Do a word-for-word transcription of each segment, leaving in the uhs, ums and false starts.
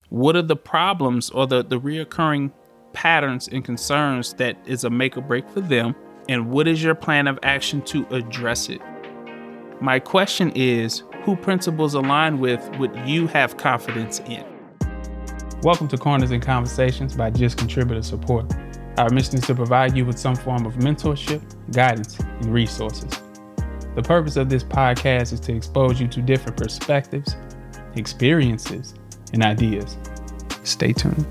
What are the problems or the, the reoccurring patterns and concerns that is a make or break for them? And what is your plan of action to address it? My question is, who principles align with what you have confidence in? Welcome to Corners and Conversations by Just Contributor Support. Our mission is to provide you with some form of mentorship, guidance, and resources. The purpose of this podcast is to expose you to different perspectives, experiences, and ideas. Stay tuned.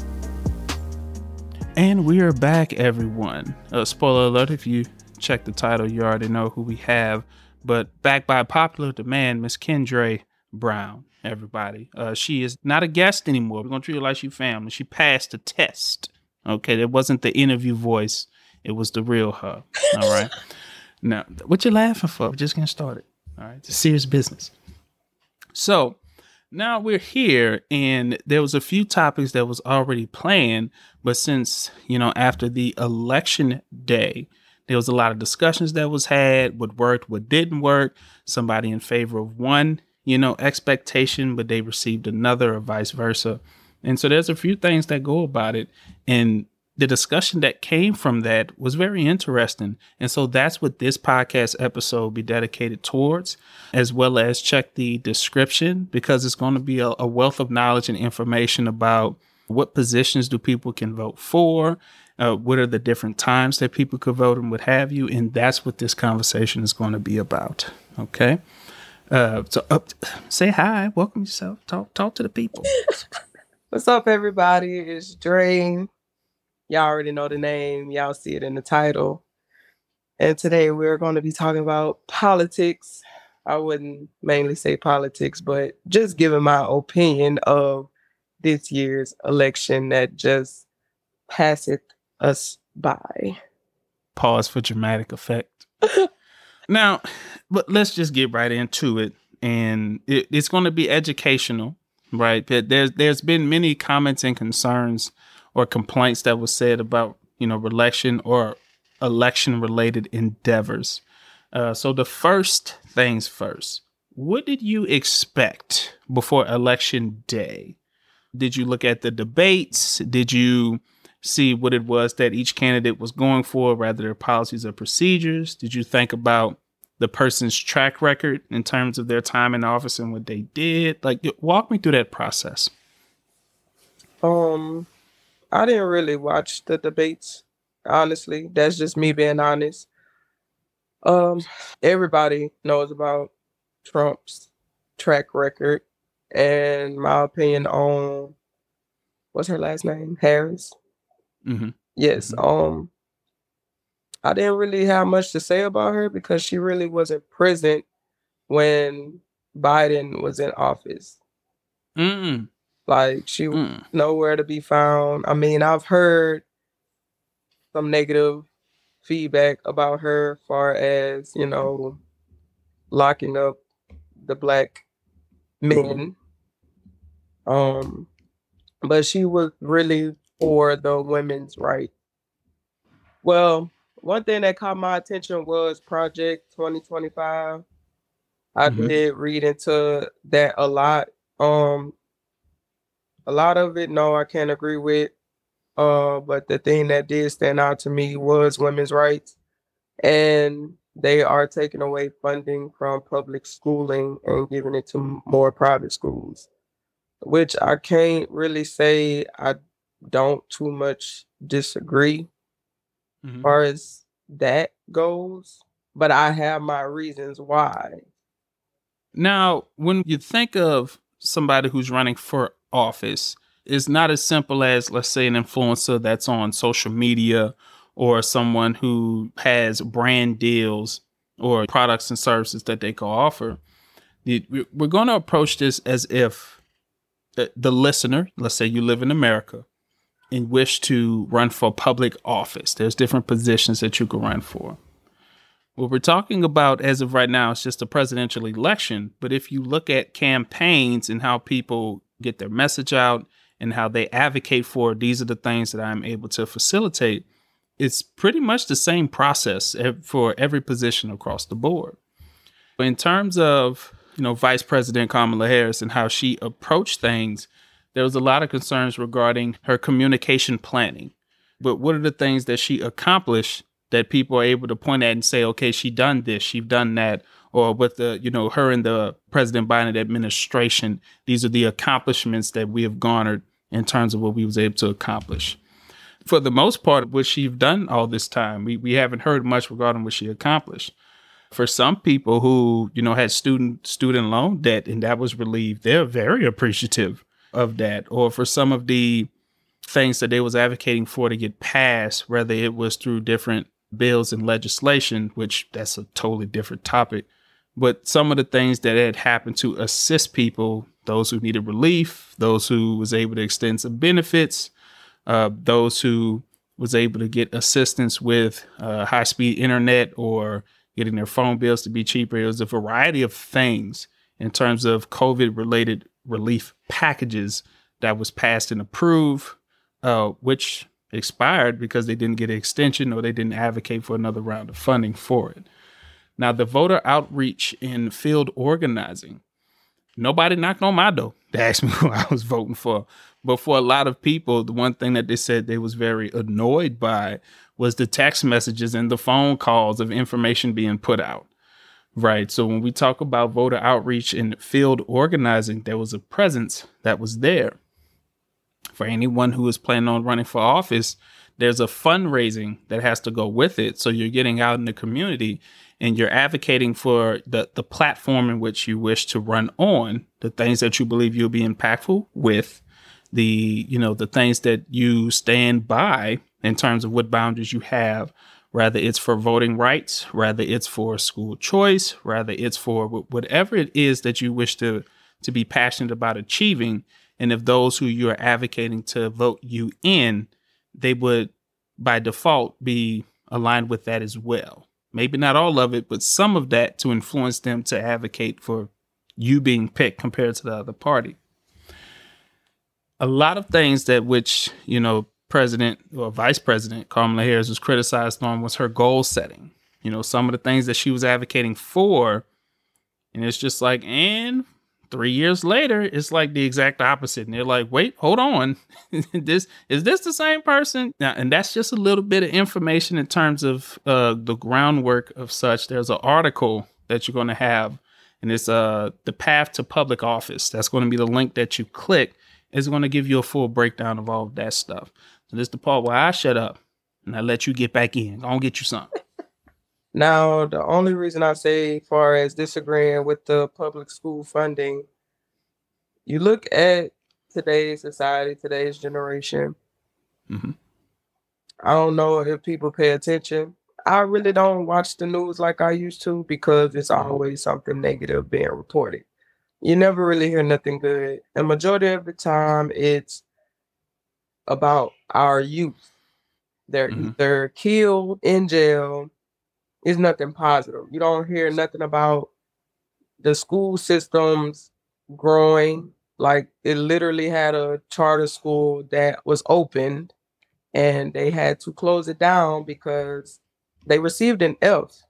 And we are back, everyone. Uh, spoiler alert, if you check the title, you already know who we have. But back by popular demand, Miss Kendra Brown, everybody. Uh, she is not a guest anymore. We're going to treat her like she family. She passed the test. Okay, it wasn't the interview voice. It was the real her. All right. Now, what you laughing for? We're just getting started. All right. It's a serious business. So now we're here, and there was a few topics that was already planned, but since, you know, after the election day, there was a lot of discussions that was had, what worked, what didn't work, somebody in favor of one, you know, expectation, but they received another or vice versa. And so there's a few things that go about it. And the discussion that came from that was very interesting. And so that's what this podcast episode will be dedicated towards, as well as check the description, because it's going to be a, a wealth of knowledge and information about what positions do people can vote for, uh, what are the different times that people could vote and what have you. And that's what this conversation is going to be about. Okay. Uh, so up, say hi, welcome yourself, talk, talk to the people. What's up, everybody? It's Dre. Y'all already know the name. Y'all see it in the title. And today we're going to be talking about politics. I wouldn't mainly say politics, but just giving my opinion of this year's election that just passeth us by. Pause for dramatic effect. Now, but let's just get right into it. And it, it's going to be educational, right? There's there's been many comments and concerns or complaints that was said about, you know, election or election related endeavors. Uh, so the first things first, what did you expect before election day? Did you look at the debates? Did you see what it was that each candidate was going for, rather their policies or procedures? Did you think about the person's track record in terms of their time in office and what they did? Like, walk me through that process. Um, I didn't really watch the debates, honestly. That's just me being honest. Um, everybody knows about Trump's track record and my opinion on, what's her last name? Harris. Mm-hmm. Yes. Mm-hmm. Um, I didn't really have much to say about her because she really wasn't present when Biden was in office. Mm-mm. Like, she was Mm. nowhere to be found. I mean, I've heard some negative feedback about her as far as, you know, locking up the black men. Um, but she was really for the women's right. Well, one thing that caught my attention was Project twenty twenty-five. I Mm-hmm. did read into that a lot. Um, a lot of it, no, I can't agree with. Uh, but the thing that did stand out to me was women's rights. And they are taking away funding from public schooling and giving it to more private schools, which I can't really say I don't too much disagree Mm-hmm. as far as that goes. But I have my reasons why. Now, when you think of somebody who's running for office, it's not as simple as, let's say, an influencer that's on social media or someone who has brand deals or products and services that they can offer. We're going to approach this as if the, the listener, let's say you live in America and wish to run for public office. There's different positions that you can run for. What we're talking about as of right now is just a presidential election. But if you look at campaigns and how people get their message out and how they advocate for, these are the things that I'm able to facilitate, it's pretty much the same process for every position across the board. In terms of, you know, Vice President Kamala Harris and how she approached things, there was a lot of concerns regarding her communication planning. But what are the things that she accomplished that people are able to point at and say, okay, she done this, she done that, or with the, you know, her and the President Biden administration, these are the accomplishments that we have garnered in terms of what we was able to accomplish. For the most part, what she's done all this time, we, we haven't heard much regarding what she accomplished. For some people who, you know, had student student loan debt and that was relieved, they're very appreciative of that. Or for some of the things that they was advocating for to get passed, whether it was through different bills and legislation, which that's a totally different topic. But some of the things that had happened to assist people, those who needed relief, those who was able to extend some benefits, uh, those who was able to get assistance with uh, high-speed internet or getting their phone bills to be cheaper. It was a variety of things in terms of COVID-related relief packages that was passed and approved, uh, which expired because they didn't get an extension or they didn't advocate for another round of funding for it. Now, the voter outreach and field organizing, nobody knocked on my door to ask me who I was voting for. But for a lot of people, the one thing that they said they was very annoyed by was the text messages and the phone calls of information being put out. Right. So when we talk about voter outreach and field organizing, there was a presence that was there. For anyone who is planning on running for office, there's a fundraising that has to go with it. So you're getting out in the community and you're advocating for the, the platform in which you wish to run on, the things that you believe you'll be impactful with, the, you know, the things that you stand by in terms of what boundaries you have, whether it's for voting rights, whether it's for school choice, whether it's for whatever it is that you wish to, to be passionate about achieving. And if those who you are advocating to vote you in, they would by default be aligned with that as well. Maybe not all of it, but some of that to influence them to advocate for you being picked compared to the other party. A lot of things that which, you know, President or Vice President Kamala Harris was criticized on was her goal setting. You know, some of the things that she was advocating for. And it's just like, and three years later, it's like the exact opposite. And they're like, wait, hold on. this is this the same person? Now, and that's just a little bit of information in terms of uh, the groundwork of such. There's an article that you're going to have, and it's uh, The Path to Public Office. That's going to be the link that you click. It's going to give you a full breakdown of all of that stuff. So this is the part where I shut up and I let you get back in. Go on, get you something. Now, the only reason I say, as far as disagreeing with the public school funding, you look at today's society, today's generation. Mm-hmm. I don't know if people pay attention. I really don't watch the news like I used to because it's always something negative being reported. You never really hear nothing good. And majority of the time, it's about our youth. They're Mm-hmm. either killed, in jail. It's nothing positive. You don't hear nothing about the school systems growing. Like, it literally had a charter school that was opened and they had to close it down because they received an F.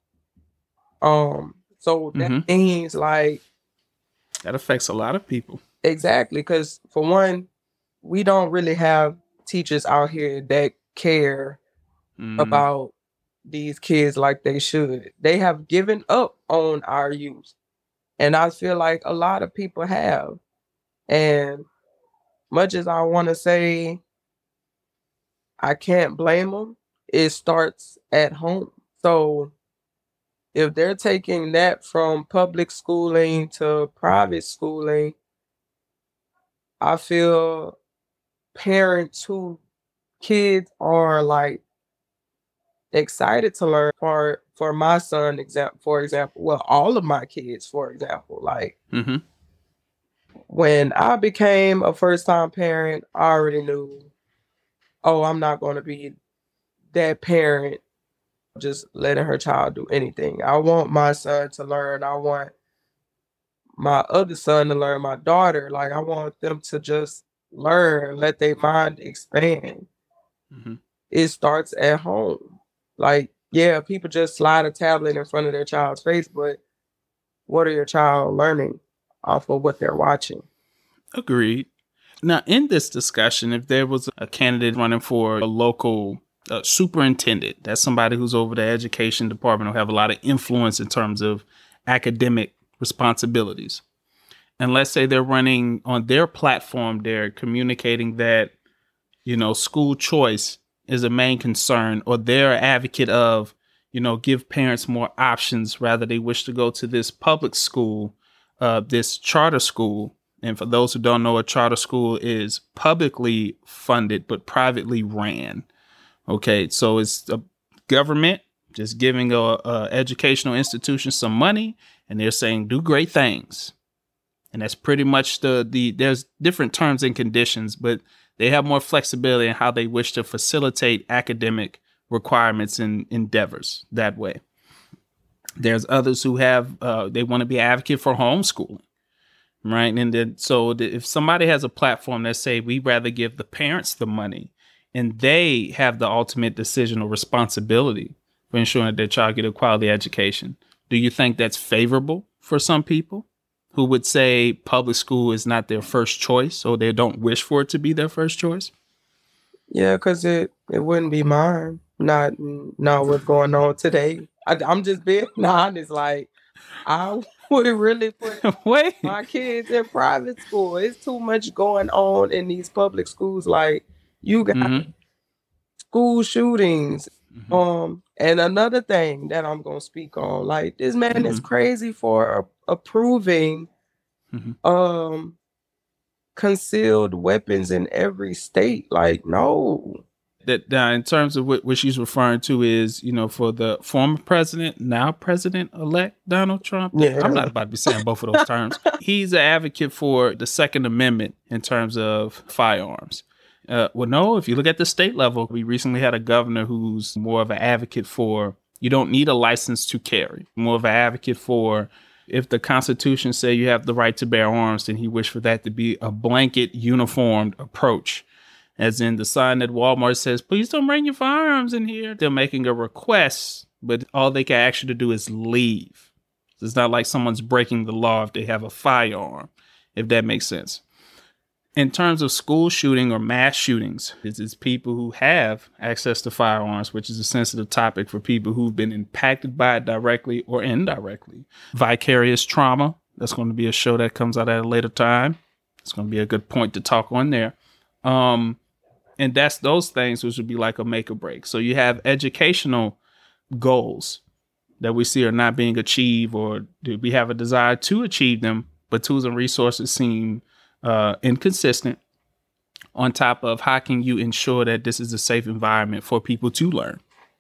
Um, so that Mm-hmm. means, like, That affects a lot of people. exactly, because for one, we don't really have teachers out here that care Mm-hmm. about these kids like they should. They have given up on our youth. And I feel like a lot of people have. And much as I want to say I can't blame them, it starts at home. So if they're taking that from public schooling to private schooling, I feel parents who kids are like excited to learn. For for my son, example, for example, well, all of my kids, for example, like Mm-hmm. when I became a first time parent, I already knew, oh, I'm not going to be that parent just letting her child do anything. I want my son to learn. I want my other son to learn, my daughter. Like, I want them to just learn, let their mind expand. Mm-hmm. It starts at home. Like, yeah, people just slide a tablet in front of their child's face, but what are your child learning off of what they're watching? Agreed. Now, in this discussion, if there was a candidate running for a local uh, superintendent, that's somebody who's over the education department who have a lot of influence in terms of academic responsibilities. And let's say they're running on their platform, they're communicating that, you know, school choice is a main concern, or they're an advocate of, you know, give parents more options, rather they wish to go to this public school, uh, this charter school. And for those who don't know, a charter school is publicly funded but privately ran. Okay, so it's a government just giving a, a educational institution some money, and they're saying do great things. And that's pretty much the the there's different terms and conditions, but they have more flexibility in how they wish to facilitate academic requirements and endeavors that way. There's others who have uh, they want to be advocate for homeschooling. Right. And then so if somebody has a platform that say we rather give the parents the money and they have the ultimate decision or responsibility for ensuring that their child get a quality education, do you think that's favorable for some people who would say public school is not their first choice or they don't wish for it to be their first choice? Yeah, because it, it wouldn't be mine. Not not what's going on today. I, I'm just being honest. Like, I would really put Wait. my kids in private school. It's too much going on in these public schools. Like, you got Mm-hmm. school shootings. Mm-hmm. Um, and another thing that I'm gonna speak on, like, this man Mm-hmm. is crazy for a- approving Mm-hmm. um concealed weapons in every state. Like, no. That uh, in terms of what, what she's referring to is, you know, for the former president, now President-elect Donald Trump. Yeah. I'm not about to be saying both of those terms. He's an advocate for the Second Amendment in terms of firearms. Uh, well, no, if you look at the state level, we recently had a governor who's more of an advocate for you don't need a license to carry, more of an advocate for if the Constitution say you have the right to bear arms, then he wished for that to be a blanket uniformed approach. As in the sign at Walmart says, please don't bring your firearms in here. They're making a request, but all they can ask you to do is leave. It's not like someone's breaking the law if they have a firearm, if that makes sense. In terms of school shooting or mass shootings, it's, it's people who have access to firearms, which is a sensitive topic for people who've been impacted by it directly or indirectly. Vicarious trauma, that's going to be a show that comes out at a later time. It's going to be a good point to talk on there. Um, And that's those things which would be like a make or break. So you have educational goals that we see are not being achieved, or do we have a desire to achieve them, but tools and resources seem uh, inconsistent. On top of how can you ensure that this is a safe environment for people to learn?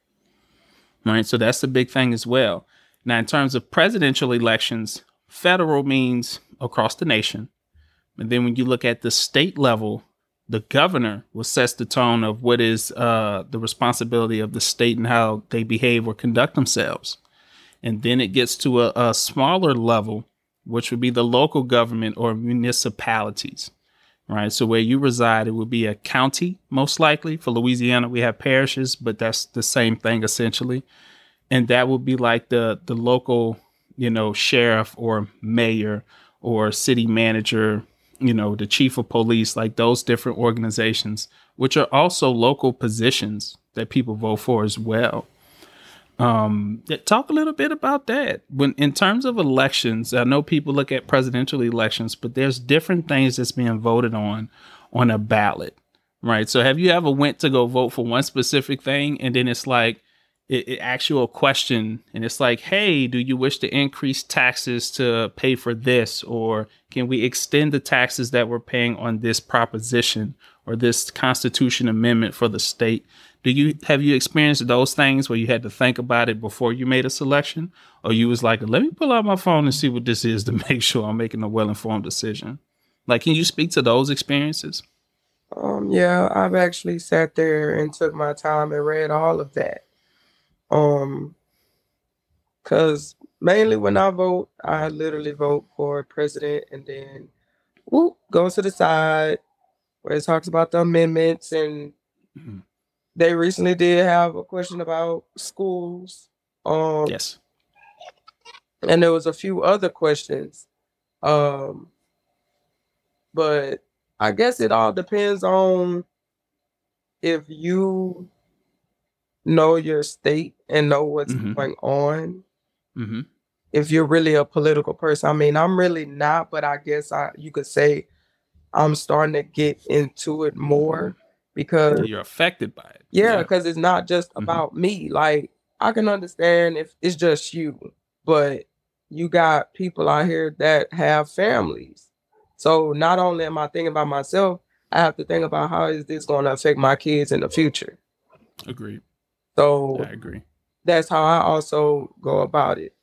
Right. So that's the big thing as well. Now, in terms of presidential elections, federal means across the nation. And then when you look at the state level, the governor will set the tone of what is uh, the responsibility of the state and how they behave or conduct themselves. And then it gets to a, a smaller level, which would be the local government or municipalities, right? So where you reside, it would be a county, most likely. For Louisiana, we have parishes, but that's the same thing essentially. And that would be like the, the local, you know, sheriff or mayor or city manager, you know, the chief of police, like those different organizations, which are also local positions that people vote for as well. Um, talk a little bit about that. When in terms of elections, I know people look at presidential elections, but there's different things that's being voted on on a ballot, right? So have you ever went to go vote for one specific thing, and then it's like it, it asks you a question, and it's like, hey, do you wish to increase taxes to pay for this, or can we extend the taxes that we're paying on this proposition or this Constitution amendment for the state? Do you have you experienced those things where you had to think about it before you made a selection, or you was like, let me pull out my phone and see what this is to make sure I'm making a well-informed decision? Like, can you speak to those experiences? Um, yeah, I've actually sat there and took my time and read all of that. Um, because mainly when I vote, I literally vote for president and then whoop, go to the side where it talks about the amendments. And Mhm. they recently did have a question about schools. Um, Yes. and there was a few other questions. Um, but I guess it all depends on if you know your state and know what's Mm-hmm. going on. Mm-hmm. If you're really a political person. I mean, I'm really not, but I guess I you could say I'm starting to get into it more because You're affected by it. yeah, Yeah. because it's not just Mm-hmm. about me. Like I can understand if it's just you, but you got people out here that have families. So not only am I thinking about myself, I have to think about how is this going to affect my kids in the future. Agreed. So I agree. that's how I also go about it.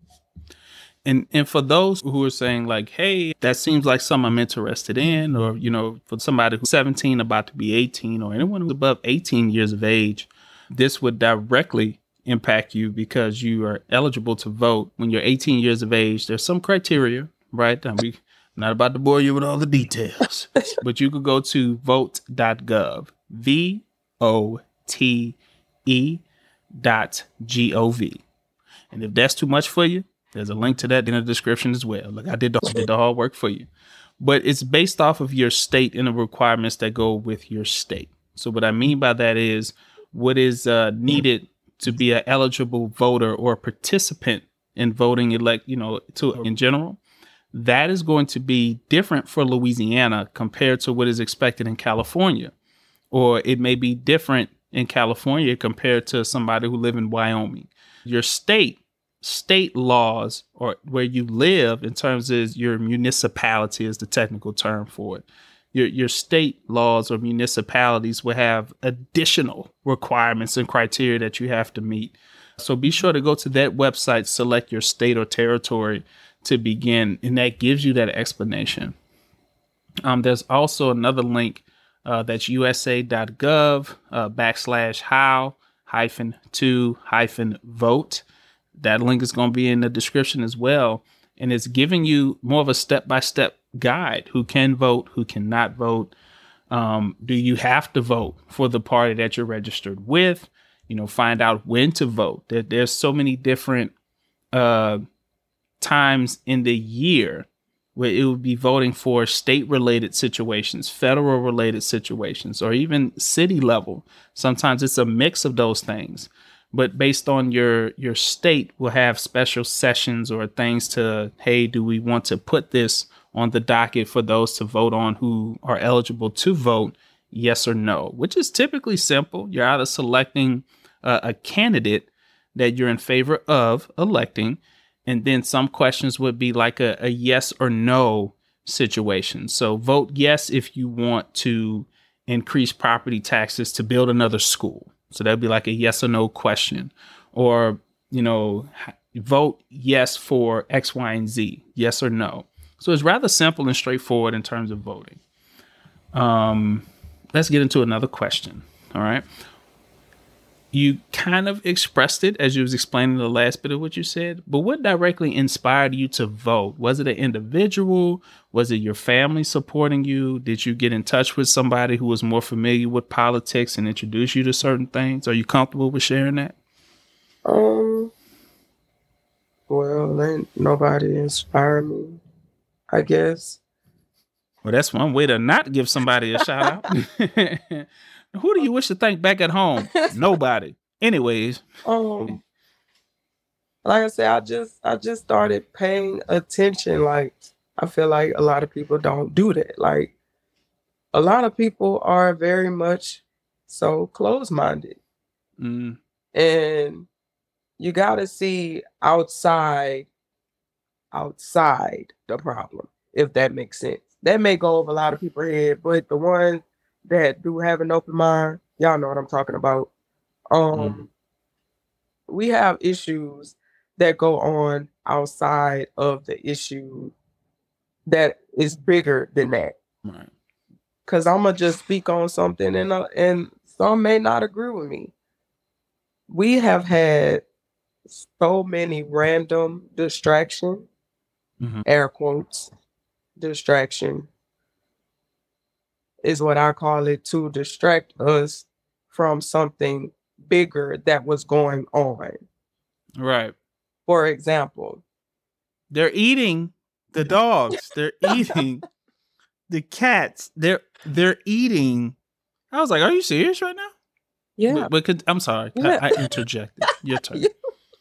And and for those who are saying like, hey, that seems like something I'm interested in, or you know, for somebody who's seventeen about to be eighteen, or anyone who's above eighteen years of age, this would directly impact you because you are eligible to vote when you're eighteen years of age. There's some criteria, right? I mean, I'm not about to bore you with all the details, but you could go to vote dot gov, V O T E dot G O V. And if that's too much for you, there's a link to that in the description as well. Look, I did the, I did the hard work for you. But it's based off of your state and the requirements that go with your state. So what I mean by that is what is uh, needed to be an eligible voter or participant in voting elect, you know, to in general. That is going to be different for Louisiana compared to what is expected in California. Or it may be different in California compared to somebody who live in Wyoming. Your state state laws, or where you live in terms of your municipality is the technical term for it. Your your state laws or municipalities will have additional requirements and criteria that you have to meet. So be sure to go to that website, select your state or territory to begin, and that gives you that explanation. Um, there's also another link uh, that's U S A dot gov uh, backslash how hyphen to hyphen vote. That link is going to be in the description as well. And it's giving you more of a step-by-step guide. Who can vote, who cannot vote. Um, do you have to vote for the party that you're registered with? You know, find out when to vote. There, there's so many different uh, times in the year where it would be voting for state-related situations, federal-related situations, or even city level. Sometimes it's a mix of those things. But based on your your state, will have special sessions or things to, hey, do we want to put this on the docket for those to vote on who are eligible to vote, yes or no, which is typically simple. You're either selecting uh, a candidate that you're in favor of electing, and then some questions would be like a, a yes or no situation. So vote yes if you want to increase property taxes to build another school. So that'd be like a yes or no question. Or, you know, vote yes for X, Y, and Z, yes or no. So it's rather simple and straightforward in terms of voting. Um, let's get into another question. All right. You kind of expressed it as you was explaining the last bit of what you said, but what directly inspired you to vote? Was it an individual? Was it your family supporting you? Did you get in touch with somebody who was more familiar with politics and introduce you to certain things? Are you comfortable with sharing that? Um, well, ain't nobody inspired me, I guess. Well, that's one way to not give somebody a shout out. Who do you wish to thank back at home? Nobody. Anyways. Um, like I said, I just I just started paying attention. Like I feel like a lot of people don't do that. Like a lot of people are very much so closed-minded. Mm. And you gotta see outside outside the problem, if that makes sense. That may go over a lot of people's head, but the ones that do have an open mind, y'all know what I'm talking about. Um, mm. We have issues that go on outside of the issue that is bigger than that. Right. Cause I'm gonna just speak on something, and uh, and some may not agree with me. We have had so many random distraction, mm-hmm. air quotes, distraction is what I call it, to distract us from something bigger that was going on. Right. For example, they're eating the dogs. They're eating the cats, they're they're eating. I was like, "Are you serious right now?" Yeah. But, but could, I'm sorry, Yeah. I, I interjected. Your turn. Yeah.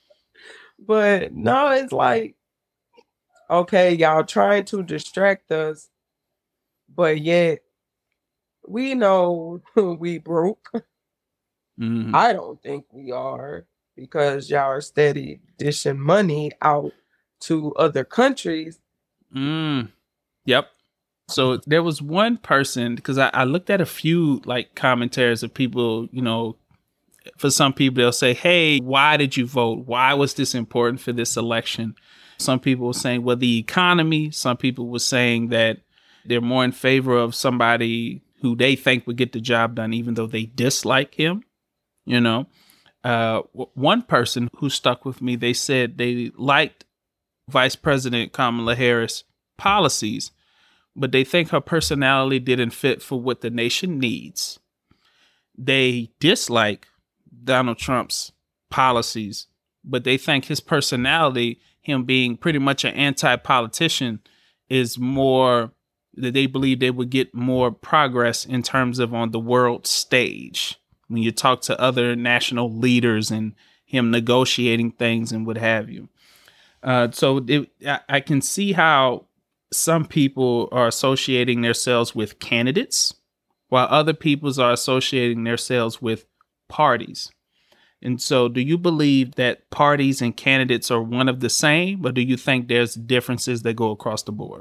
But no, it's like, okay, y'all trying to distract us, but yet we know we broke. Mhm. I don't think we are, because y'all are steady dishing money out to other countries. Mm. Yep. So there was one person, because I, I looked at a few like commentaries of people, you know, for some people they'll say, "Hey, why did you vote? Why was this important for this election?" Some people were saying, well, the economy. Some people were saying that they're more in favor of somebody who they think would get the job done, even though they dislike him. You know, uh, w- one person who stuck with me, they said they liked Vice President Kamala Harris' policies, but they think her personality didn't fit for what the nation needs. They dislike Donald Trump's policies, but they think his personality, him being pretty much an anti-politician, is more that they believe they would get more progress in terms of on the world stage when you talk to other national leaders and him negotiating things and what have you. Uh, so it, I, I can see how some people are associating themselves with candidates, while other peoples are associating themselves with parties. And so, do you believe that parties and candidates are one of the same, or do you think there's differences that go across the board?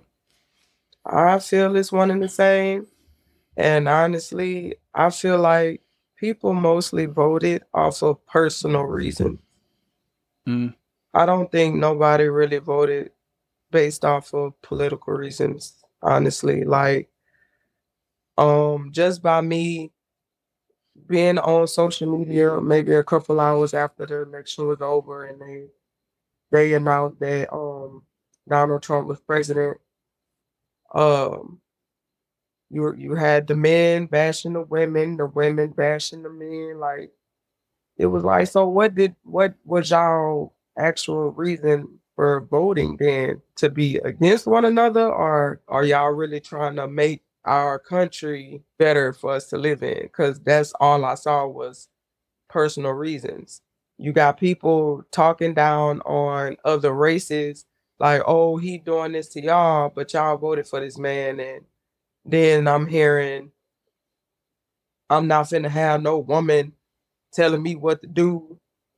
I feel it's one and the same. And honestly, I feel like people mostly voted off of personal reasons. Mm. I don't think nobody really voted based off of political reasons, honestly. Like, um, just by me being on social media maybe a couple hours after the election was over and they they announced that um Donald Trump was president, um you you had the men bashing the women, the women bashing the men. Like, it was like, so what did what was y'all actual reason for voting then? To be against one another, or are y'all really trying to make our country better for us to live in? Because that's all I saw was personal reasons. You got people talking down on other races, like, oh, he doing this to y'all, but y'all voted for this man. And then I'm hearing, I'm not finna have no woman telling me what to do.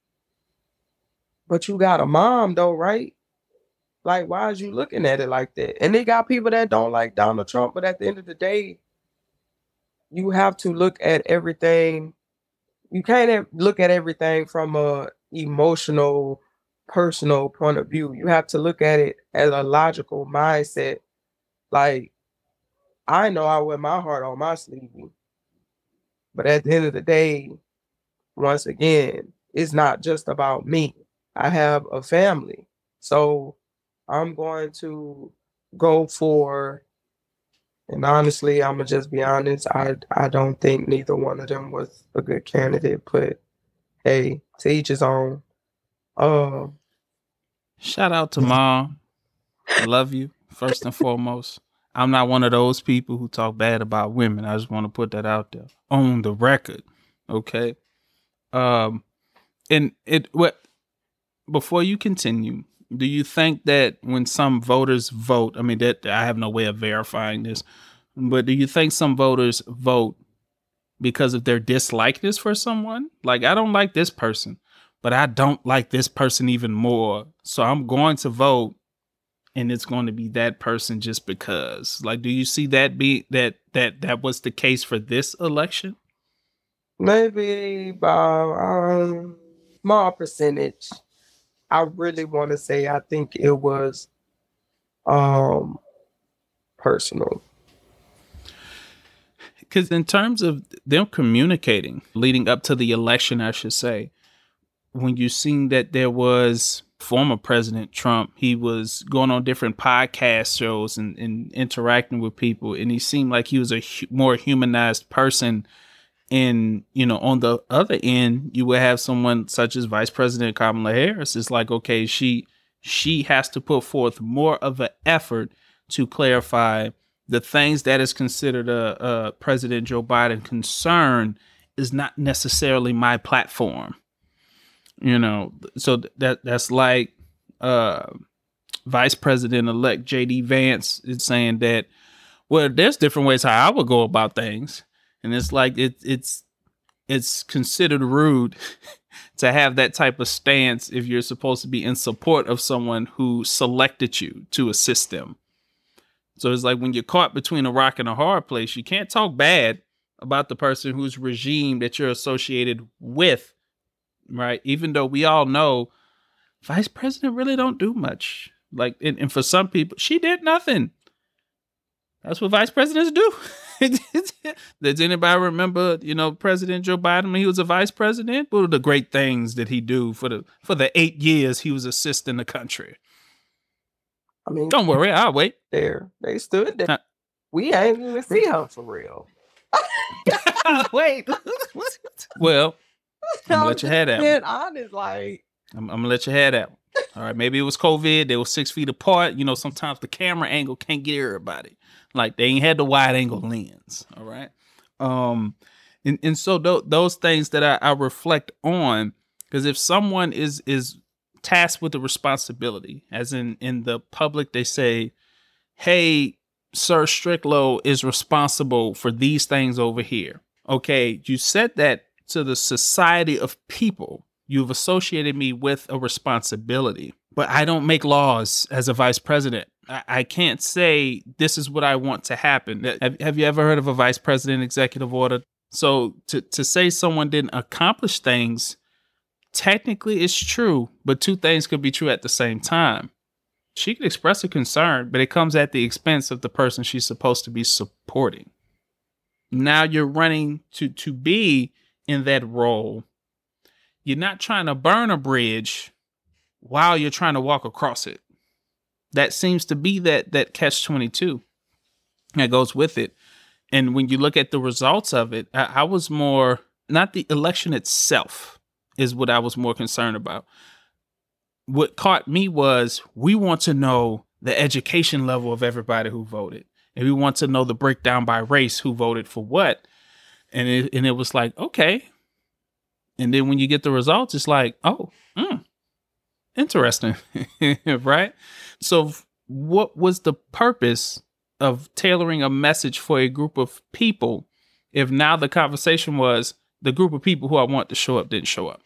But you got a mom though, right? Like, why is you looking at it like that? And they got people that don't like Donald Trump, but at the end of the day, you have to look at everything. You can't look at everything from a emotional, personal point of view. You have to look at it as a logical mindset. Like, I know I wear my heart on my sleeve, but at the end of the day, once again, it's not just about me. I have a family. So I'm going to go for, and honestly, I'm gonna just be honest, I I don't think neither one of them was a good candidate, but hey, to each his own. Um Shout out to mom. Love you, first and foremost. I'm not one of those people who talk bad about women. I just want to put that out there on the record. Okay. Um, and it what before you continue, do you think that when some voters vote, I mean that I have no way of verifying this, but do you think some voters vote because of their dislikeness for someone? Like, I don't like this person, but I don't like this person even more. So I'm going to vote, and it's going to be that person just because. Like, do you see that be that that that was the case for this election? Maybe about um small percentage. I really want to say I think it was um personal. Because in terms of them communicating leading up to the election, I should say, when you seen that there was former President Trump, he was going on different podcast shows and, and interacting with people, and he seemed like he was a hu- more humanized person. And, you know, on the other end, you would have someone such as Vice President Kamala Harris. It's like, okay, she she has to put forth more of an effort to clarify the things that is considered a, a President Joe Biden concern is not necessarily my platform. You know, so that that's like uh, Vice President-elect J D Vance is saying that, well, there's different ways how I would go about things. And it's like it, it's it's considered rude to have that type of stance if you're supposed to be in support of someone who selected you to assist them. So it's like when you're caught between a rock and a hard place, you can't talk bad about the person whose regime that you're associated with, right? Even though we all know Vice President really don't do much. Like, and, and for some people, she did nothing. That's what vice presidents do. Does anybody remember, you know, President Joe Biden when he was a vice president? What were the great things that he do for the for the eight years he was assisting the country? I mean, don't worry, I'll wait. There, they stood there. Huh. We ain't even see her for real. Wait. Well, I'm gonna let you have that. Being honest, like I'm, I'm gonna let you have that. All right, maybe it was COVID. They were six feet apart. You know, sometimes the camera angle can't get everybody. Like they ain't had the wide angle lens. All right. Um, and, and so th- those things that I, I reflect on, because if someone is is tasked with the responsibility, as in in the public, they say, hey, Sir Stricklow is responsible for these things over here. Okay, you said that to the society of people. You've associated me with a responsibility, but I don't make laws as a vice president. I, I can't say this is what I want to happen. Have, have you ever heard of a vice president executive order? So to, to say someone didn't accomplish things, technically it's true, but two things could be true at the same time. She could express a concern, but it comes at the expense of the person she's supposed to be supporting. Now you're running to, to be in that role. You're not trying to burn a bridge while you're trying to walk across it. That seems to be that that catch twenty-two that goes with it. And when you look at the results of it, I, I was more, not the election itself is what I was more concerned about. What caught me was we want to know the education level of everybody who voted. And we want to know the breakdown by race, who voted for what. And it, and it was like, okay. And then when you get the results, it's like, oh, mm, interesting, right? So what was the purpose of tailoring a message for a group of people if now the conversation was the group of people who I want to show up didn't show up?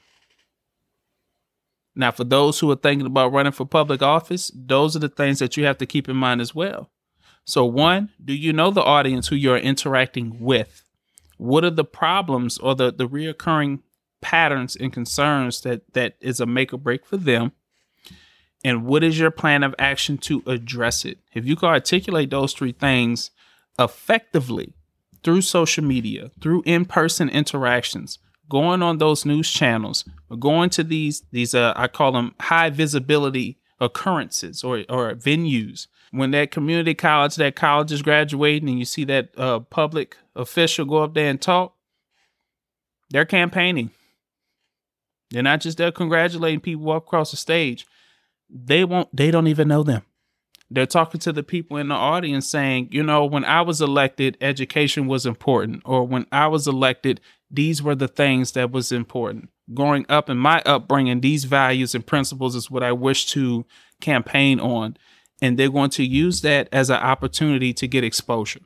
Now, for those who are thinking about running for public office, those are the things that you have to keep in mind as well. So one, do you know the audience who you're interacting with? What are the problems or the, the reoccurring patterns and concerns that that is a make or break for them? And what is your plan of action to address it? If you can articulate those three things effectively through social media, through in-person interactions, going on those news channels, or going to these these uh, I call them high visibility occurrences or or venues. When that community college, that college is graduating, and you see that uh, public official go up there and talk, they're campaigning. They're not just there congratulating people walk across the stage. They won't, they don't even know them. They're talking to the people in the audience saying, you know, when I was elected, education was important. Or when I was elected, these were the things that was important. Growing up in my upbringing, these values and principles is what I wish to campaign on. And they're going to use that as an opportunity to get exposure.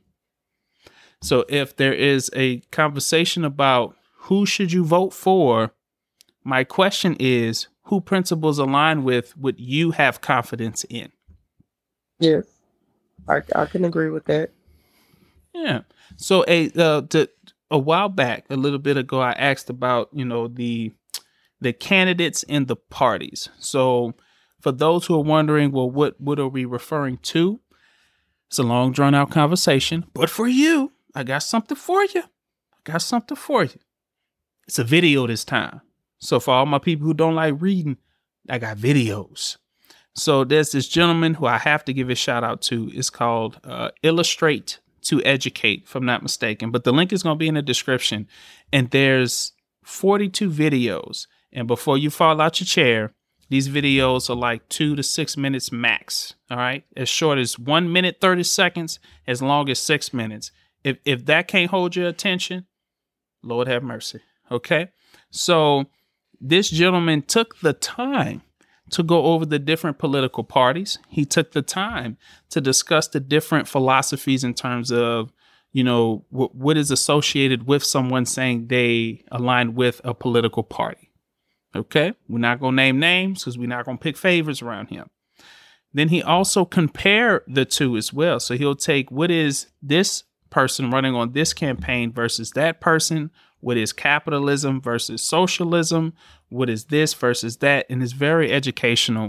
So if there is a conversation about who should you vote for, my question is, who principles align with what you have confidence in? Yes, I, I can agree with that. Yeah. So a uh, to, a while back, a little bit ago, I asked about, you know, the the candidates and the parties. So for those who are wondering, well, what, what are we referring to? It's a long, drawn out conversation. But for you, I got something for you. I got something for you. It's a video this time. So for all my people who don't like reading, I got videos. So there's this gentleman who I have to give a shout out to. It's called uh, Illustrate to Educate, if I'm not mistaken. But the link is going to be in the description. And there's forty-two videos. And before you fall out your chair, These videos are like two to six minutes max. All right. As short as one minute, thirty seconds, as long as six minutes. If if that can't hold your attention, Lord have mercy. Okay. So this gentleman took the time to go over the different political parties. He took the time to discuss the different philosophies in terms of, you know, w- what is associated with someone saying they align with a political party. Okay. We're not going to name names because we're not going to pick favorites around him. Then he also compared the two as well. So he'll take what is this person running on this campaign versus that person. What is capitalism versus socialism? What is this versus that? And it's very educational.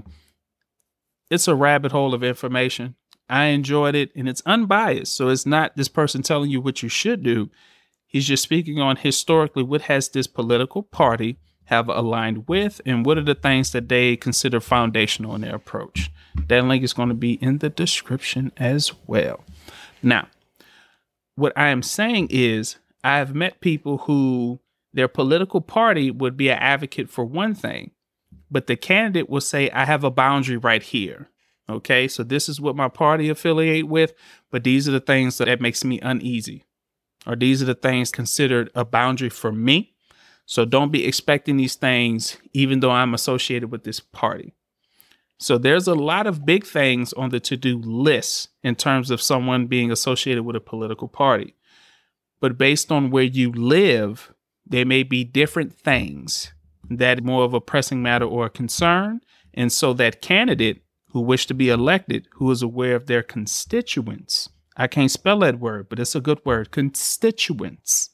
It's a rabbit hole of information. I enjoyed it, and it's unbiased. So it's not this person telling you what you should do. He's just speaking on historically what has this political party have aligned with, and what are the things that they consider foundational in their approach. That link is going to be in the description as well. Now, what I am saying is I've met people who their political party would be an advocate for one thing, but the candidate will say, I have a boundary right here. Okay, so this is what my party affiliate with, but these are the things that makes me uneasy, or these are the things considered a boundary for me. So don't be expecting these things, even though I'm associated with this party. So there's a lot of big things on the to-do list in terms of someone being associated with a political party. But based on where you live, there may be different things that are more of a pressing matter or a concern. And so that candidate who wish to be elected, who is aware of their constituents, I can't spell that word, but it's a good word, constituents.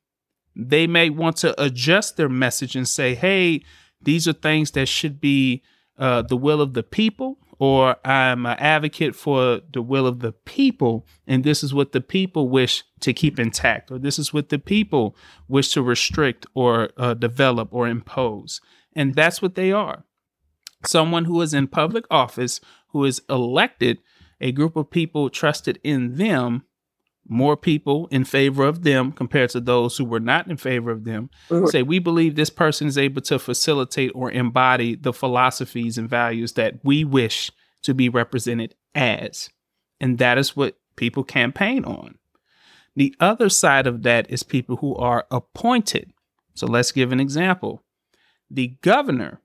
They may want to adjust their message and say, hey, these are things that should be uh, the will of the people, or I'm an advocate for the will of the people, and this is what the people wish to keep intact, or this is what the people wish to restrict or uh, develop or impose. And that's what they are. Someone who is in public office, who is elected, a group of people trusted in them, more people in favor of them compared to those who were not in favor of them, mm-hmm. say, we believe this person is able to facilitate or embody the philosophies and values that we wish to be represented as. And that is what people campaign on. The other side of that is people who are appointed. So let's give an example. The governor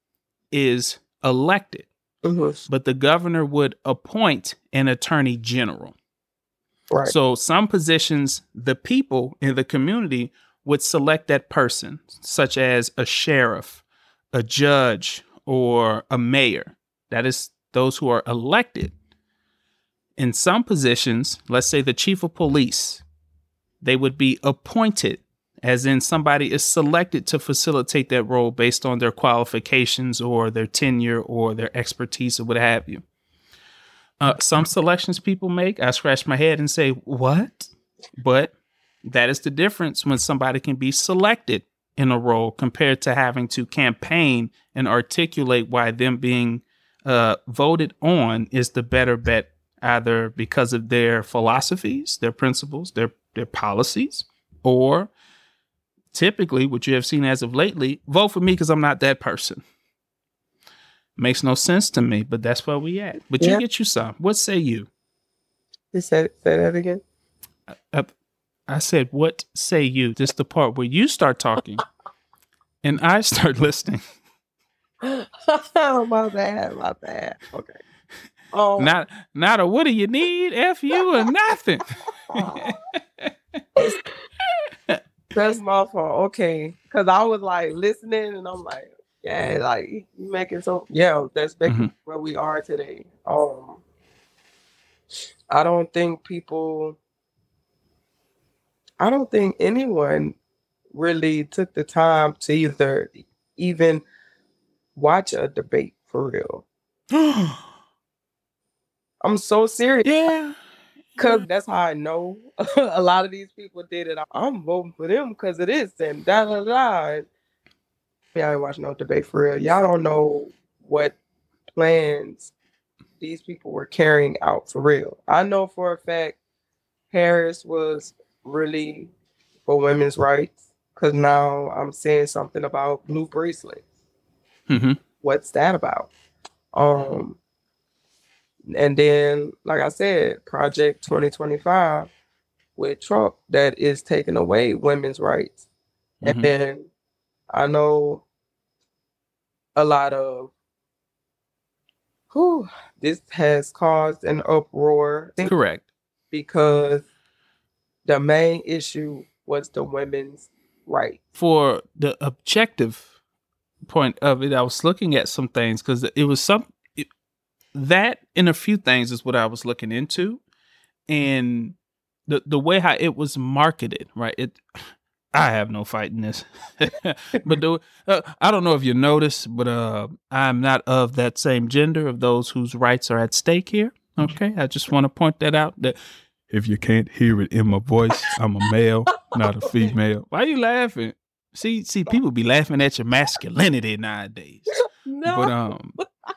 is elected, mm-hmm. but the governor would appoint an attorney general. Right. So some positions, the people in the community would select that person, such as a sheriff, a judge, or a mayor. That is those who are elected. In some positions, let's say the chief of police, they would be appointed, as in somebody is selected to facilitate that role based on their qualifications or their tenure or their expertise or what have you. Uh, some selections people make, I scratch my head and say, what? But that is the difference when somebody can be selected in a role compared to having to campaign and articulate why them being uh, voted on is the better bet, either because of their philosophies, their principles, their, their policies, or typically what you have seen as of lately, vote for me because I'm not that person. Makes no sense to me, but that's where we at. But yeah. You get you some. What say you? You said say that again. I, I said, what say you? This is the part where you start talking and I start listening. Oh, my bad, my bad. Okay. Oh, not not a what do you need? F you or nothing. That's my fault. Okay, because I was like listening and I'm like. Yeah, like you making so yeah, that's basically mm-hmm. where we are today. Um I don't think people I don't think anyone really took the time to either even watch a debate for real. I'm so serious. Yeah. Cause that's how I know a lot of these people did it. I'm voting for them because it is and da da da. I ain't watching no debate for real. Y'all don't know what plans these people were carrying out for real. I know for a fact Harris was really for women's rights because now I'm saying something about blue bracelets. Mm-hmm. what's that about? Um, and then, like I said, Project twenty twenty-five with Trump that is taking away women's rights. And Mhm. then I know a lot of whew, this has caused an uproar Correct. because the main issue was the women's rights. For the objective point of it, I was looking at some things because it was some it, that and a few things is what I was looking into, and the the way how it was marketed, right? It I have no fight in this, but the, uh, I don't know if you noticed, but uh, I'm not of that same gender of those whose rights are at stake here. Okay, I just want to point that out. That if you can't hear it in my voice, I'm a male, not a female. Why are you laughing? See, see, people be laughing at your masculinity nowadays. No. But um,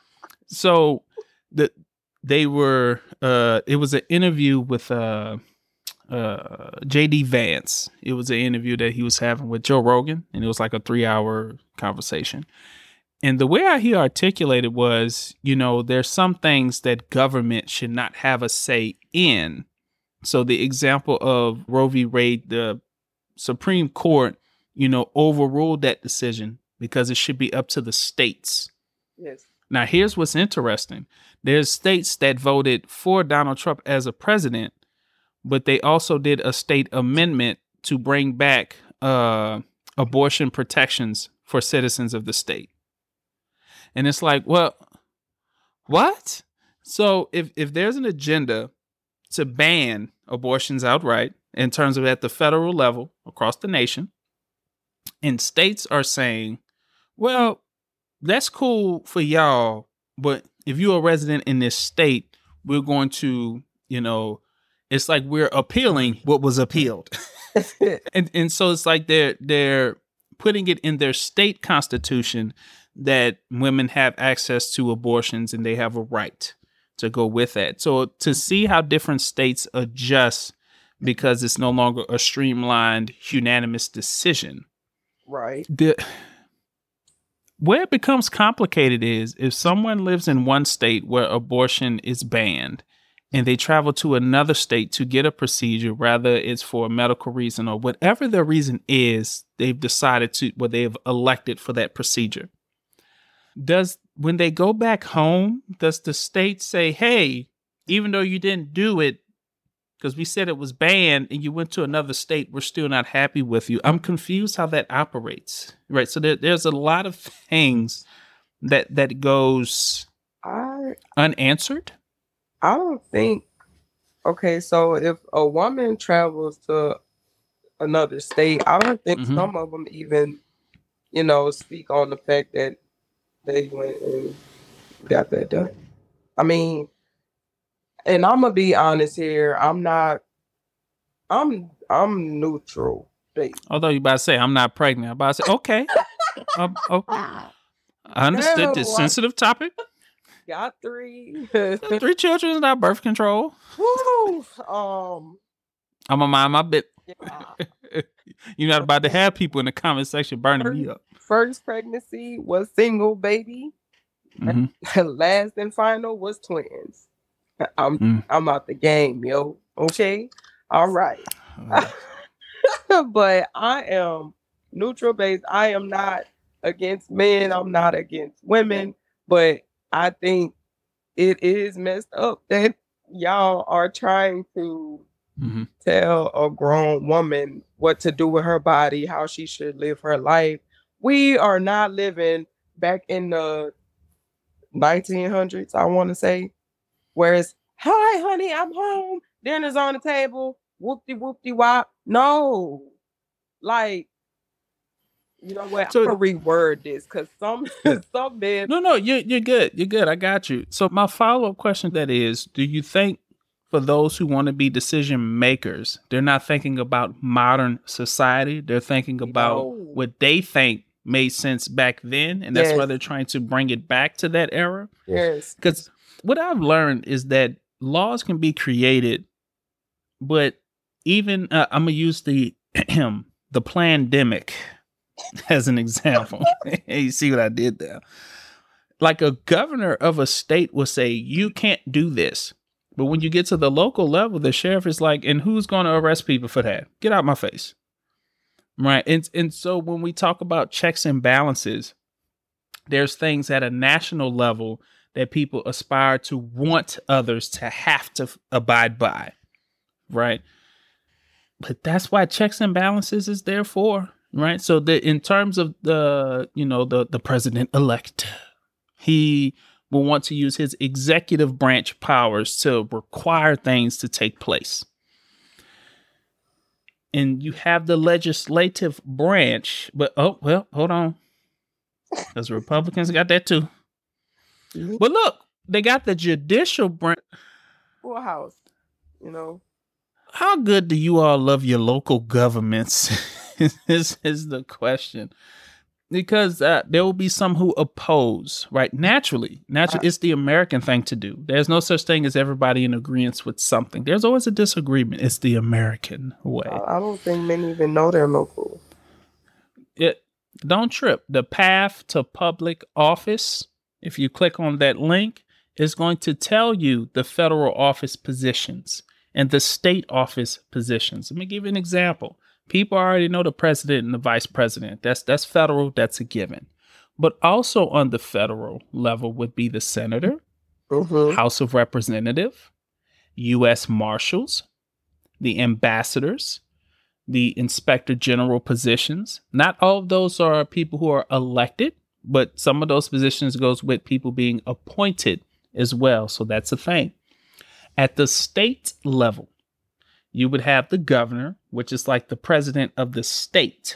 so the they were uh, it was an interview with uh, uh, J D Vance. It was an interview that he was having with Joe Rogan, and it was like a three hour conversation. And the way he articulated was, you know, there's some things that government should not have a say in. So the example of Roe v. Wade, the Supreme Court, you know, overruled that decision because it should be up to the states. Yes. Now, here's what's interesting. There's states that voted for Donald Trump as a president, but they also did a state amendment to bring back uh, abortion protections for citizens of the state. And it's like, well, what? So if, if there's an agenda to ban abortions outright in terms of at the federal level across the nation, and states are saying, well, that's cool for y'all, but if you're a resident in this state, we're going to, you know, it's like we're appealing what was appealed. and and so it's like they're they're putting it in their state constitution that women have access to abortions and they have a right to go with that. So to see how different states adjust because it's no longer a streamlined, unanimous decision. Right. The, where it becomes complicated is if someone lives in one state where abortion is banned and they travel to another state to get a procedure, whether it's for a medical reason or whatever the reason is, they've decided to, well, they've elected for that procedure. Does, when they go back home, does the state say, hey, even though you didn't do it, because we said it was banned and you went to another state, we're still not happy with you? I'm confused how that operates, right? So there, there's a lot of things that that goes I unanswered. I don't think. Okay, so if a woman travels to another state, I don't think Mhm. some of them even, you know, speak on the fact that they went and got that done. I mean, and I'm gonna be honest here. I'm not. I'm I'm neutral. babe. Although you about to say I'm not pregnant, I'm about to say okay. um, oh, I understood this No, I- sensitive topic. Got three. Three children is not birth control. Woo! Um. I'm gonna mind my bit. Yeah. You're not about to have people in the comment section burning me up. First pregnancy was single baby. Mhm. Last and final was twins. I'm Mm. I'm out the game, yo. Okay, all right. Uh, But I am neutral based. I am not against men. I'm not against women. But I think it is messed up that y'all are trying to mhm. tell a grown woman what to do with her body, how she should live her life. We are not living back in the nineteen hundreds, I want to say, where it's, hi, honey, I'm home. Dinner's on the table. Whoopty whoopty wop. No. Like, you know what? So- I'm gonna reword this because some some men No, no, you're you're good. You're good. I got you. So my follow up question that is: do you think for those who want to be decision makers, they're not thinking about modern society? They're thinking about No. what they think made sense back then, and that's why Yes. they're trying to bring it back to that era. yes. Because what I've learned is that laws can be created, but even uh, I'm gonna use the the pandemic as an example. You see what I did there? like a governor of a state will say, you can't do this. But when you get to the local level, the sheriff is like, and who's going to arrest people for that? Get out my face. Right. And, and so when we talk about checks and balances, there's things at a national level that people aspire to want others to have to abide by. Right. But that's why checks and balances is there for. Right. So that in terms of the, you know, the, the president elect, he will want to use his executive branch powers to require things to take place. And you have the legislative branch, but oh, well, hold on. Because Republicans got that too. Mm-hmm. But look, they got the judicial branch. Full house, you know. How good do you all love your local governments? This is the question. Because uh, there will be some who oppose, right? Naturally, naturally, it's the American thing to do. There's no such thing as everybody in agreement with something. There's always a disagreement. It's the American way. I don't think many even know their local. It don't trip. The path to public office, if you click on that link, is going to tell you the federal office positions and the state office positions. Let me give you an example. People already know the president and the vice president. That's that's federal. That's a given. But also on the federal level would be the senator, mm-hmm. House of Representatives, U S Marshals, the ambassadors, the inspector general positions. Not all of those are people who are elected, but some of those positions goes with people being appointed as well. So that's a thing. At the state level, you would have the governor, which is like the president of the state.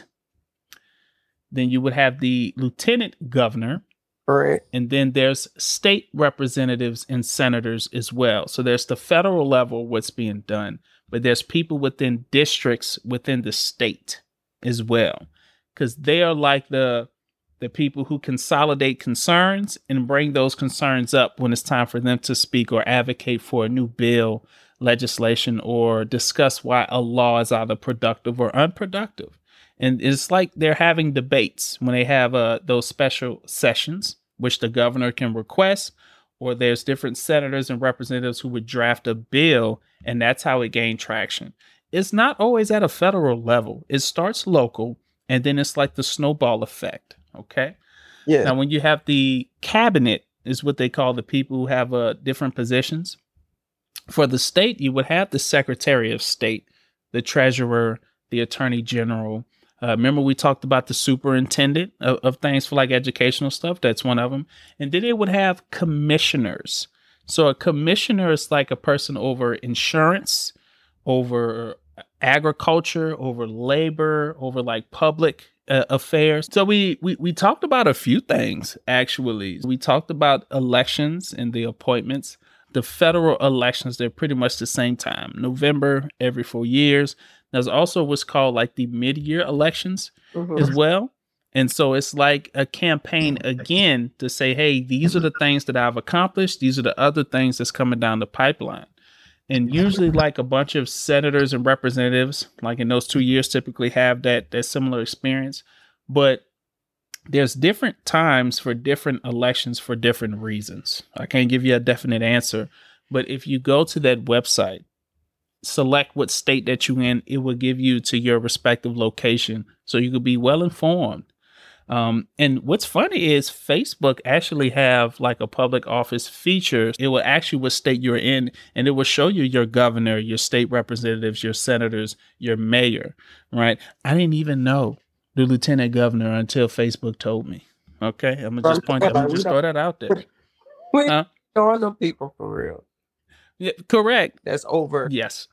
Then you would have the lieutenant governor. Right. And then there's state representatives and senators as well. So there's the federal level, what's being done. But there's people within districts within the state as well. Because they are like the, the people who consolidate concerns and bring those concerns up when it's time for them to speak or advocate for a new bill, legislation, or discuss why a law is either productive or unproductive. And it's like they're having debates when they have uh, those special sessions, which the governor can request, or there's different senators and representatives who would draft a bill, and that's how it gained traction. It's not always at a federal level. It starts local, and then it's like the snowball effect. Okay. Yeah. Now, when you have the cabinet, is what they call the people who have uh, different positions. For the state, you would have the Secretary of State, the Treasurer, the Attorney General. Uh, remember, we talked about the superintendent of, of things for like educational stuff. That's one of them. And then they would have commissioners. So a commissioner is like a person over insurance, over agriculture, over labor, over like public uh, affairs. So we, we we talked about a few things, actually. We talked about elections and the appointments. The federal elections, they're pretty much the same time, November every four years. There's also what's called like the mid-year elections mm-hmm. as well. And so it's like a campaign again to say, hey, these are the things that I've accomplished. These are the other things that's coming down the pipeline. And usually like a bunch of senators and representatives, like in those two years, typically have that, that similar experience. But there's different times for different elections for different reasons. I can't give you a definite answer, but if you go to that website, select what state that you're in, it will give you to your respective location so you could be well informed. Um, and what's funny is Facebook actually have like a public office feature. It will actually what state you're in, and it will show you your governor, your state representatives, your senators, your mayor, right? I didn't even know the lieutenant governor until Facebook told me. Okay, I'm gonna just point that. I'm gonna just throw that out there. We huh? Showing them people for real. Yeah, correct. That's over. Yes.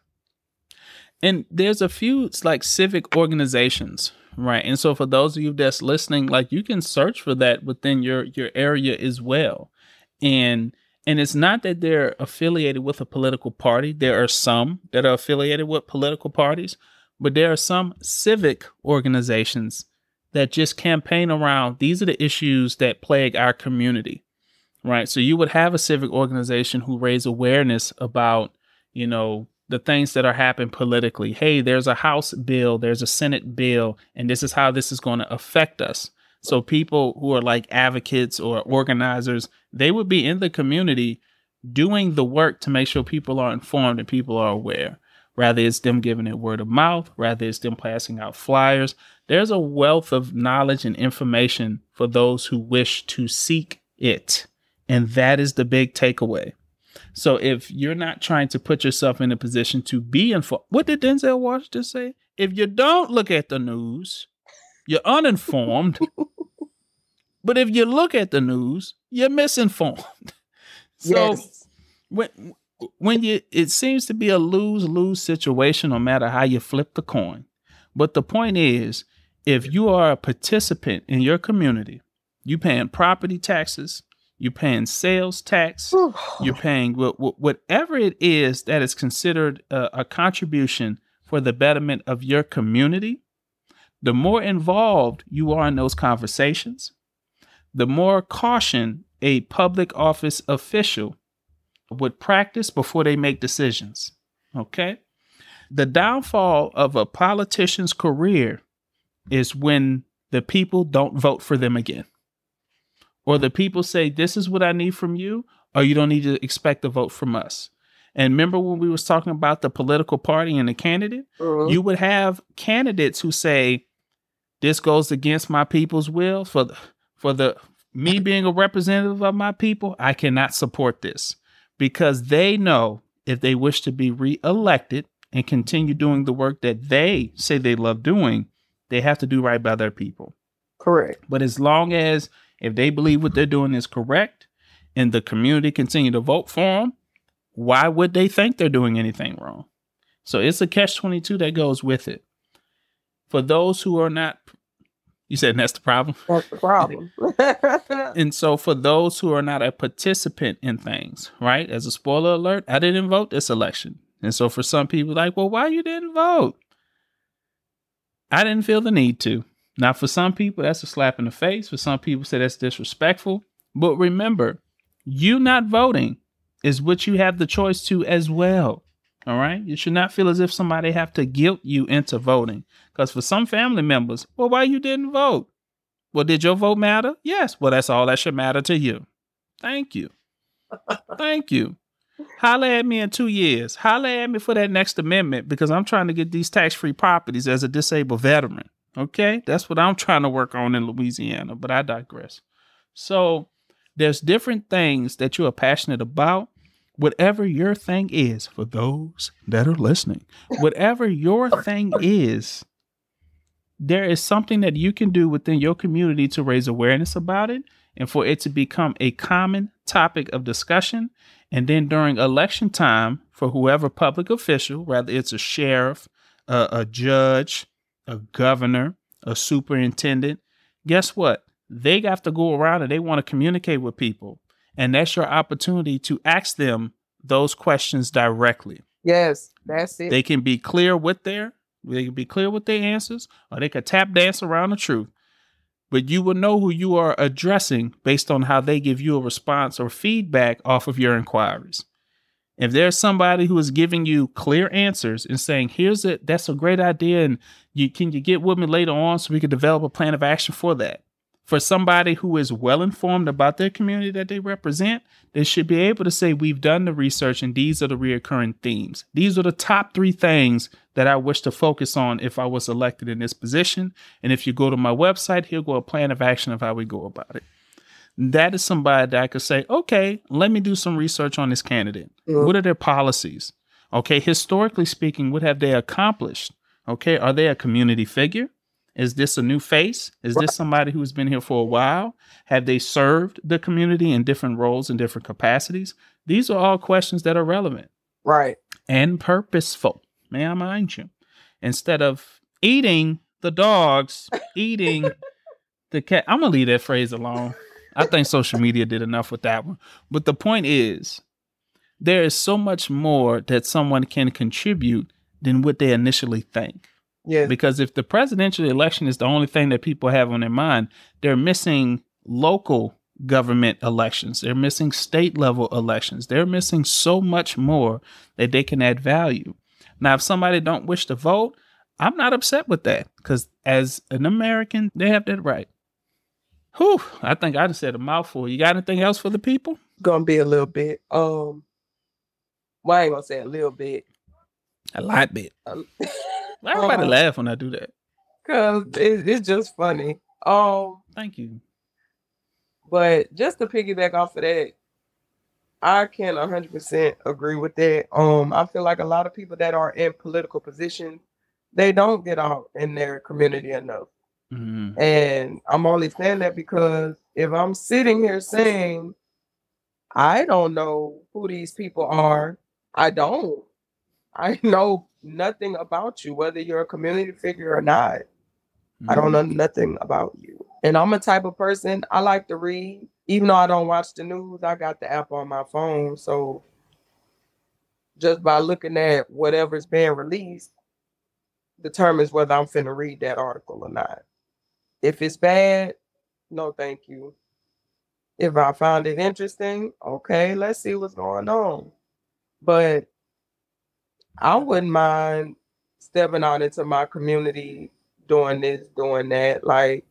And there's a few like civic organizations, right? And so for those of you that's listening, like you can search for that within your your area as well. And and it's not that they're affiliated with a political party. There are some that are affiliated with political parties. But there are some civic organizations that just campaign around. These are the issues that plague our community, right? So you would have a civic organization who raise awareness about, you know, the things that are happening politically. Hey, there's a House bill, there's a Senate bill, and this is how this is going to affect us. So people who are like advocates or organizers, they would be in the community doing the work to make sure people are informed and people are aware. Rather it's them giving it word of mouth, rather it's them passing out flyers. There's a wealth of knowledge and information for those who wish to seek it. And that is the big takeaway. So if you're not trying to put yourself in a position to be informed, what did Denzel Washington say? If you don't look at the news, you're uninformed. But if you look at the news, you're misinformed. So Yes. when when you it seems to be a lose-lose situation no matter how you flip the coin. But the point is, if you are a participant in your community, you paying property taxes, you're paying sales tax, you're paying wh- wh- whatever it is that is considered a, a contribution for the betterment of your community, the more involved you are in those conversations, the more caution a public office official would practice before they make decisions. Okay? The downfall of a politician's career is when the people don't vote for them again. Or the people say, this is what I need from you, or you don't need to expect a vote from us. And remember when we was talking about the political party and the candidate? Mhm. You would have candidates who say, this goes against my people's will. For the, for the me being a representative of my people, I cannot support this. Because they know if they wish to be reelected and continue doing the work that they say they love doing, they have to do right by their people. Correct. But as long as if they believe what they're doing is correct and the community continue to vote for them, why would they think they're doing anything wrong? So it's a catch twenty-two that goes with it. For those who are not, you said that's the problem? That's the problem. And so for those who are not a participant in things, right? As a spoiler alert, I didn't vote this election. And so for some people like, well, why you didn't vote? I didn't feel the need to. Now, for some people, that's a slap in the face. For some people, say that's disrespectful. But remember, you not voting is what you have the choice to as well. All right. You should not feel as if somebody have to guilt you into voting. Because for some family members, well, why you didn't vote? Well, did your vote matter? Yes. Well, that's all that should matter to you. Thank you. Thank you. Holla at me in two years. Holla at me for that next amendment because I'm trying to get these tax-free properties as a disabled veteran. Okay, that's what I'm trying to work on in Louisiana, but I digress. So there's different things that you are passionate about. Whatever your thing is, for those that are listening, whatever your thing is, there is something that you can do within your community to raise awareness about it and for it to become a common topic of discussion. And then during election time, for whoever public official, whether it's a sheriff, a, a judge, a governor, a superintendent, guess what? They have to go around and they want to communicate with people. And that's your opportunity to ask them those questions directly. Yes, that's it. They can be clear with their, they can be clear with their answers, or they could tap dance around the truth. But you will know who you are addressing based on how they give you a response or feedback off of your inquiries. If there's somebody who is giving you clear answers and saying, here's it, that's a great idea, and you can you get with me later on so we can develop a plan of action for that. For somebody who is well informed about their community that they represent, they should be able to say, we've done the research and these are the reoccurring themes. These are the top three things that I wish to focus on if I was elected in this position. And if you go to my website, here'll go a plan of action of how we go about it. That is somebody that I could say, okay, let me do some research on this candidate. Mm-hmm. What are their policies? Okay, historically speaking, what have they accomplished? Okay, are they a community figure? Is this a new face? Is this somebody who's been here for a while? Have they served the community in different roles and different capacities? These are all questions that are relevant. Right. And purposeful, may I mind you. Instead of eating the dogs, eating the cat. I'm going to leave that phrase alone. I think social media did enough with that one. But the point is, there is so much more that someone can contribute than what they initially think. Yes. Because if the presidential election is the only thing that people have on their mind, they're missing local government elections. They're missing state level elections. They're missing so much more that they can add value. Now, if somebody don't wish to vote, I'm not upset with that because as an American, they have that right. Whew, I think I just said a mouthful. You got anything else for the people? Gonna be a little bit. Um, well, I ain't gonna say a little bit. A lot bit. Um, Everybody um, laugh when I do that. Cause it, it's just funny. Um, Thank you. But just to piggyback off of that, I can one hundred percent agree with that. Um, I feel like a lot of people that are in political positions, they don't get out in their community enough. Mm-hmm. And I'm only saying that because if I'm sitting here saying, I don't know who these people are, I don't. I know nothing about you, whether you're a community figure or not. Mm-hmm. I don't know nothing about you. And I'm a type of person, I like to read. Even though I don't watch the news, I got the app on my phone. So just by looking at whatever's being released determines whether I'm finna read that article or not. If it's bad, no thank you. If I found it interesting, okay, let's see what's going on. But I wouldn't mind stepping out into my community, doing this, doing that. Like,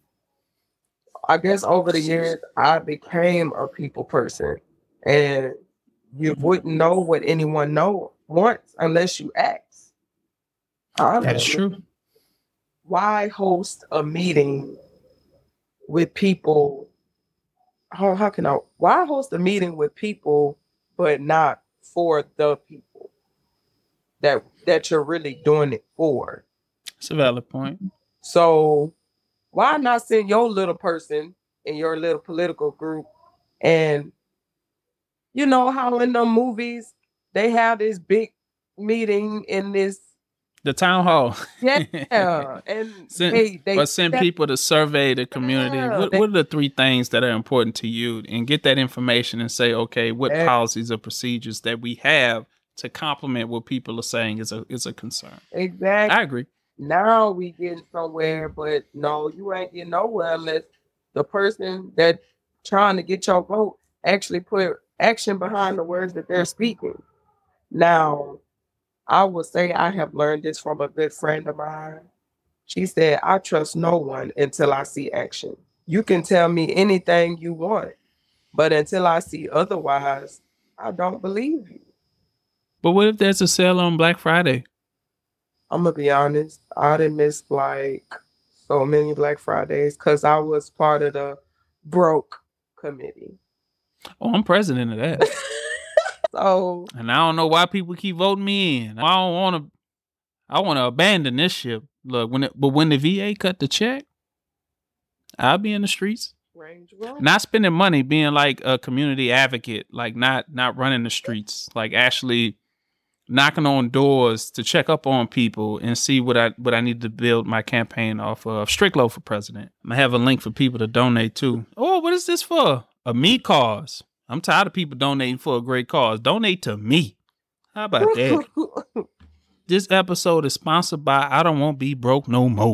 I guess over the years, I became a people person. And you wouldn't know what anyone know wants unless you ask. Honestly. That's true. Why host a meeting with people? How, how can I? Why host a meeting with people, but not for the people that that you're really doing it for? It's a valid point. So why not send your little person in your little political group? And you know how in the movies they have this big meeting in this the town hall. Yeah. And send, they, they or send people to survey the community. Yeah, what, they, what are the three things that are important to you? And get that information and say, okay, what yeah. policies or procedures that we have to complement what people are saying is a is a concern. Exactly. I agree. Now we getting somewhere, but no, you ain't getting nowhere unless the person that trying to get your vote actually put action behind the words that they're speaking. Now, I will say I have learned this from a good friend of mine. She said, I trust no one until I see action. You can tell me anything you want, but until I see otherwise, I don't believe you. But what if there's a sale on Black Friday? I'm going to be honest. I done missed like so many Black Fridays because I was part of the broke committee. Oh, I'm president of that. So, and I don't know why people keep voting me in. I don't want to. I want to abandon this ship. Look, when it, but when the V A cut the check, I'll be in the streets, not spending money, being like a community advocate, like not not running the streets, like actually knocking on doors to check up on people and see what I what I need to build my campaign off of. Stricklow for president. I'm gonna have a link for people to donate to. Oh, what is this for? A me cause. I'm tired of people donating for a great cause. Donate to me. How about that? This episode is sponsored by I Don't Want to Be Broke No More.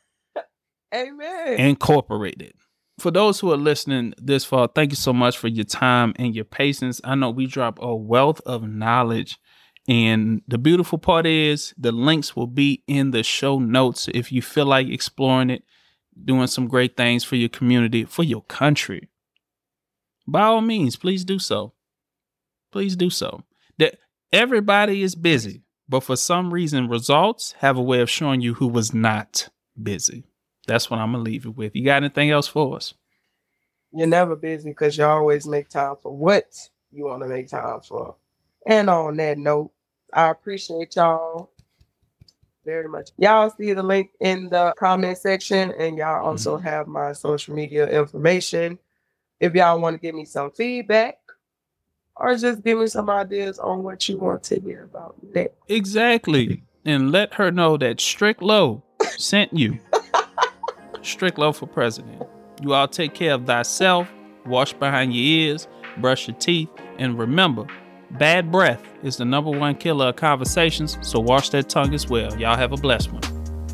Amen. Incorporated. For those who are listening this far, thank you so much for your time and your patience. I know we drop a wealth of knowledge. And the beautiful part is the links will be in the show notes. If you feel like exploring it, doing some great things for your community, for your country, by all means, please do so. Please do so. That everybody is busy, but for some reason, results have a way of showing you who was not busy. That's what I'm going to leave it with. You got anything else for us? You're never busy because you always make time for what you want to make time for. And on that note, I appreciate y'all very much. Y'all see the link in the comment section, and y'all also mm-hmm. have my social media information. If y'all want to give me some feedback or just give me some ideas on what you want to hear about that. Exactly. And let her know that Stricklow sent you. Stricklow for president. You all take care of thyself, wash behind your ears, brush your teeth, and remember, bad breath is the number one killer of conversations, so wash that tongue as well. Y'all have a blessed one.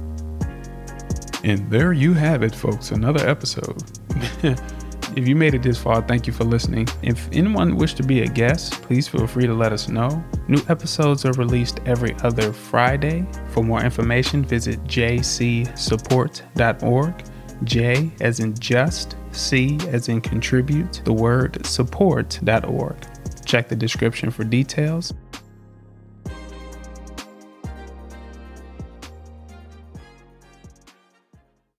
And there you have it, folks. Another episode. If you made it this far, thank you for listening. If anyone wish to be a guest, please feel free to let us know. New episodes are released every other Friday. For more information, visit j c support dot org. J as in just, C as in contribute, the word support dot org. Check the description for details.